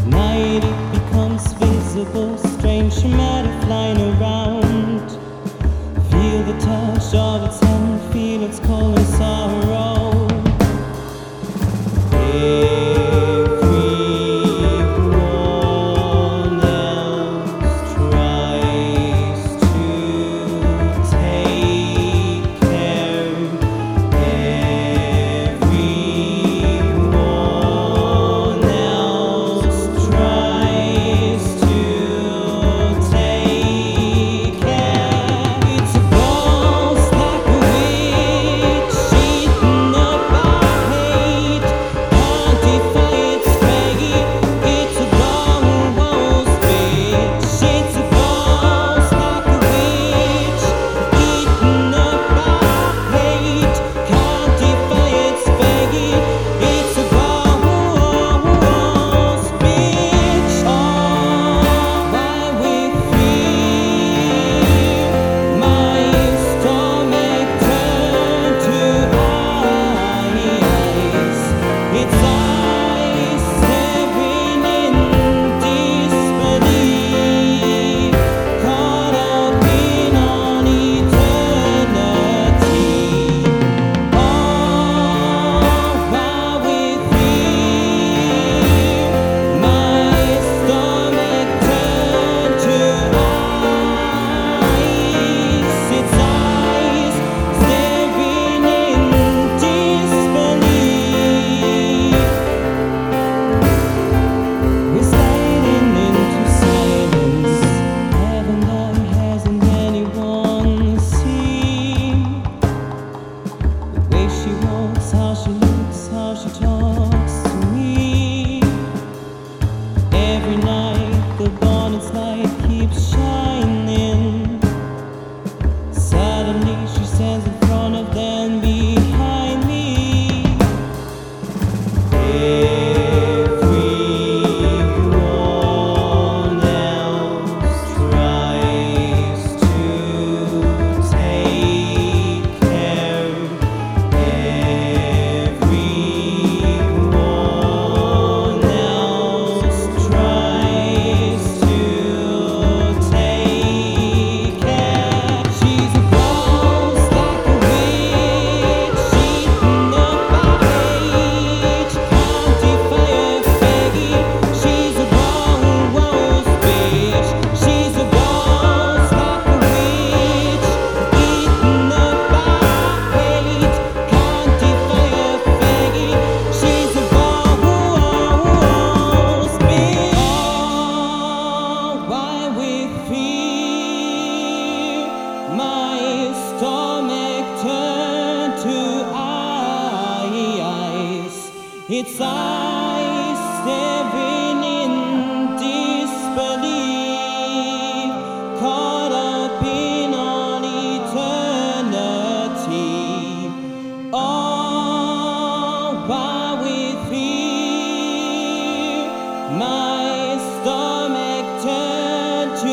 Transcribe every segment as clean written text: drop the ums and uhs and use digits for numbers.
Night it becomes visible, strange matter flying around. Feel the touch of its hand, feel its cold and sorrow. Everyone else tries to take care. Everyone else tries to take care. It's a ghost like a witch, eating up our hate. Can't defy its fate. It's a ghost bitch. It's a ghost like a witch, eating up our hate. Can't defy its fate. It's a ghost bitch. Oh, why we feel my stomach turn to ice. Its eyes staring in disbelief, caught up in on eternity. Oh, why we feel my stomach turn to ice. Its eyes staring in disbelief. We're sliding into silence. Haven't done, hasn't anyone seen the way she walks, how she looks, how she talks to me? Every night the bonnet's light keeps shining. Suddenly she stands in front of them, behind me. Everyone else tries to take care. Everyone else tries to take care. She's a ghost like a witch, eating up our hate. Can't defy her fate. She's a ghost bitch. She's a ghost like a witch, eating up our hate. Can't defy her fate. She's a ghost bitch. Oh, why we feel my stomach turn to ice. Its eyes staring in disbelief, caught up in on eternity. Oh, why we feel my stomach turn to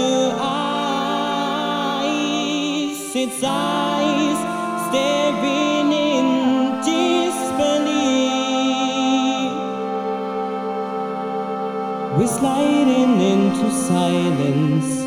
ice. Its eyes staring in disbelief. We're sliding into silence.